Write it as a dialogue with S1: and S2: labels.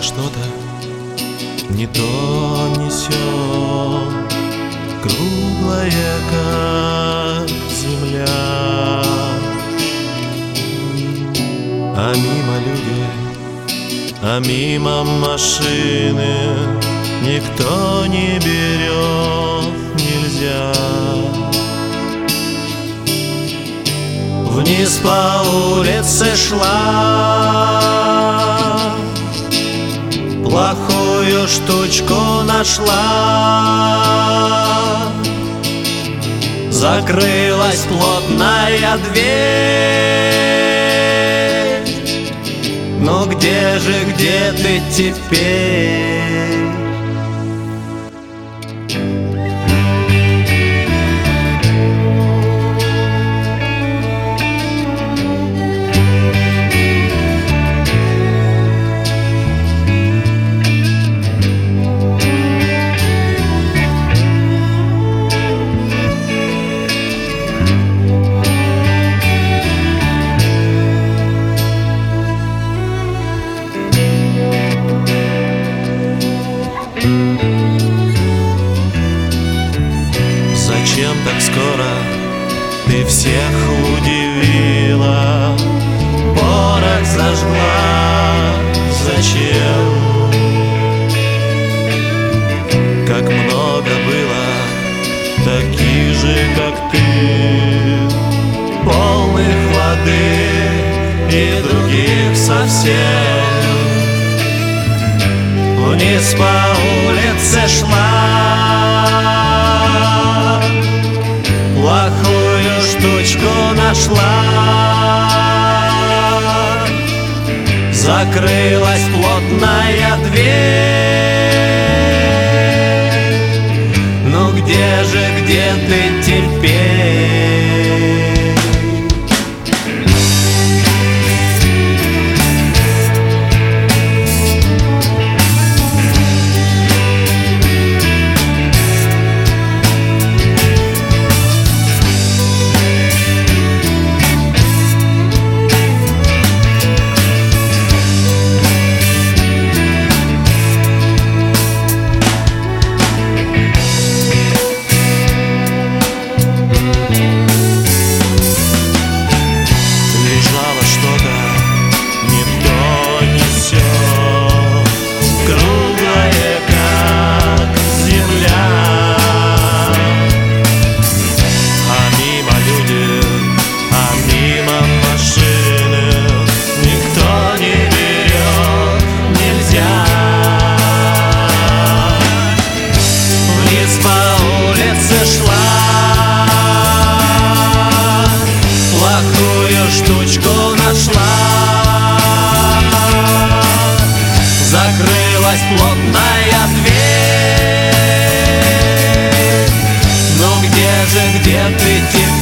S1: что-то не то несет, круглое, как земля. А мимо люди, а мимо машины никто не берет, нельзя. Вниз по улице шла, плохую штучку нашла. Закрылась плотная дверь. Ну где же, где ты теперь? Зачем так скоро ты всех удивила? Порох зажгла, зачем? Как много было таких же, как ты, полных воды и других совсем. Вниз по улице шла, плохую штучку нашла. Закрылась плотная дверь. Ну где же, где ты теперь? Штучку нашла. Закрылась плотная дверь. Ну где же, где ты теперь?